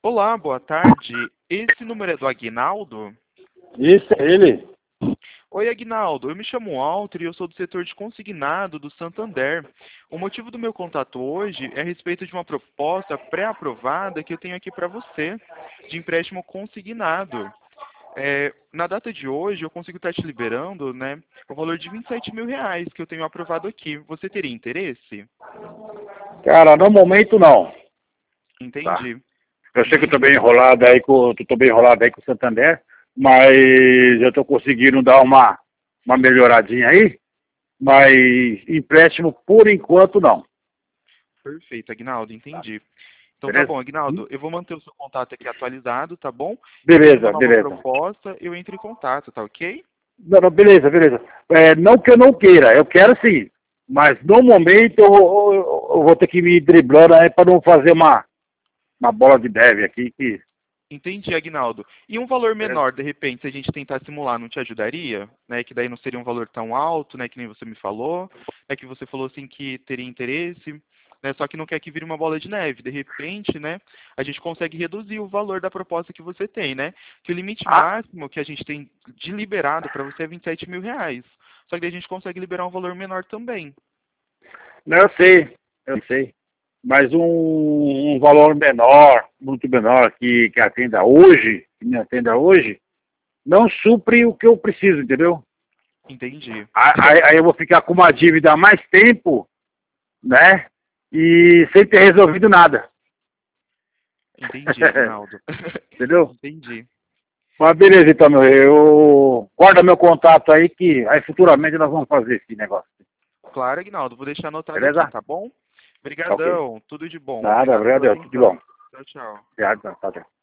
Olá, boa tarde. Esse número é do Aguinaldo? Isso é ele. Oi, Aguinaldo. Eu me chamo Walter e eu sou do setor de consignado do Santander. O motivo do meu contato hoje é a respeito de uma proposta pré-aprovada que eu tenho aqui para você, de empréstimo consignado. Na data de hoje, eu consigo estar te liberando, né, o valor de R$ 27.000 que eu tenho aprovado aqui. Você teria interesse? Cara, no momento não. Tá. Entendi. Eu sei que eu tô Entendi, bem Aguinaldo. enrolado aí tô bem enrolado aí com o Santander, mas eu tô conseguindo dar uma melhoradinha aí, mas empréstimo por enquanto não. Perfeito, Aguinaldo, entendi. Então tá Beleza? bom, Aguinaldo, eu vou manter o seu contato aqui atualizado, tá bom? E tendo uma Beleza, nova beleza. proposta, eu entro em contato, tá ok? Não, não, beleza, beleza. Não que eu não queira, eu quero sim, mas no momento eu vou ter que me driblando aí para não fazer uma bola de neve aqui que... Entendi, Aguinaldo. E um valor Beleza? menor, de repente, se a gente tentar simular, não te ajudaria? Né? Que daí não seria um valor tão alto, né? Que nem você me falou. É que você falou assim que teria interesse, né? Só que não quer que vire uma bola de neve. De repente, né? A gente consegue reduzir o valor da proposta que você tem, né? Que o limite Ah, máximo que a gente tem de liberado para você é R$ 27.000. Só que daí a gente consegue liberar um valor menor também. não, eu sei. Mas um valor menor, muito menor, que atenda hoje, que me atenda hoje, não supre o que eu preciso, entendeu? Entendi. Aí eu vou ficar com uma dívida há mais tempo, né? E sem ter resolvido nada. Entendi, Aguinaldo. Entendeu? Entendi. Mas beleza, então, eu guarda meu contato aí que aí futuramente nós vamos fazer esse negócio. Claro, Aguinaldo. Vou deixar anotado aqui, Beleza? tá bom? Ok. Obrigadão. Tudo de bom. Nada, Obrigado pela obrigado, tudo de bom. atenção. Tchau, tchau. Obrigado, tá, tá.